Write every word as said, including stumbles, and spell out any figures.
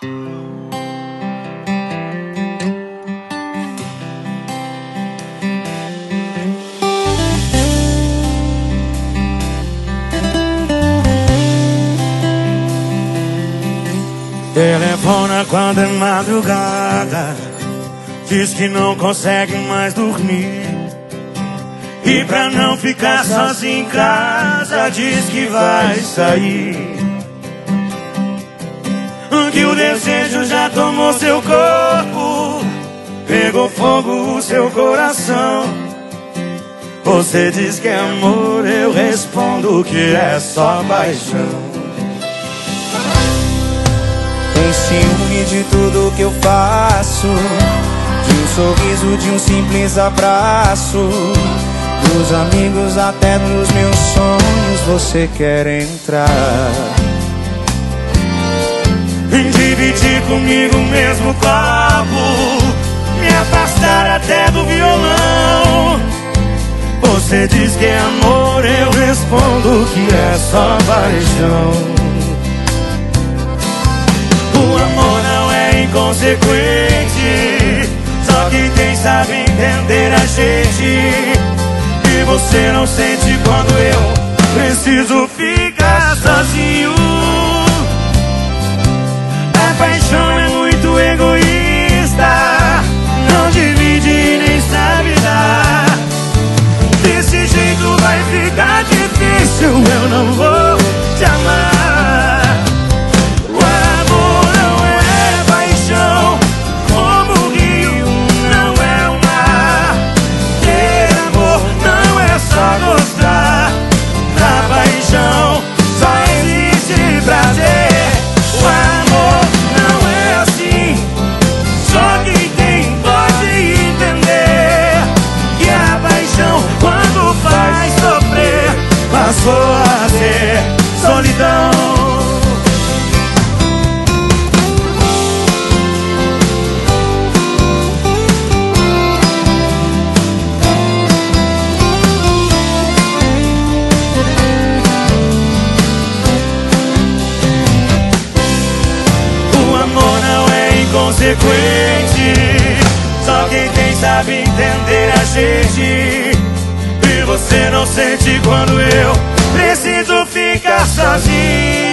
Telefona quando é madrugada, diz que não consegue mais dormir. E pra não ficar sozinho em casa, diz que vai sair. Que o desejo já tomou seu corpo, pegou fogo o seu coração. Você diz que é amor, eu respondo que é só paixão. Tem ciúme de tudo que eu faço, de um sorriso, de um simples abraço, dos amigos até nos meus sonhos você quer entrar. Dividir comigo o mesmo copo, me afastar até do violão. Você diz que é amor, eu respondo que é só paixão. O amor não é inconsequente, só quem tem sabe entender a gente. E você não sente quando eu preciso ficar sozinho. A paixão é muito egoísta, não divide e nem sabe dar. Desse jeito vai ficar difícil, eu não vou te amar. O amor não é paixão, como o rio não é o mar. Ter amor não é só gostar, na paixão só existe prazer. O amor não é assim, só quem tem pode entender que a paixão, quando faz sofrer, passou a ser solidão. O amor não é inconsequente, só quem tem sabe entender a gente. E você não sente quando eu preciso ficar sozinho.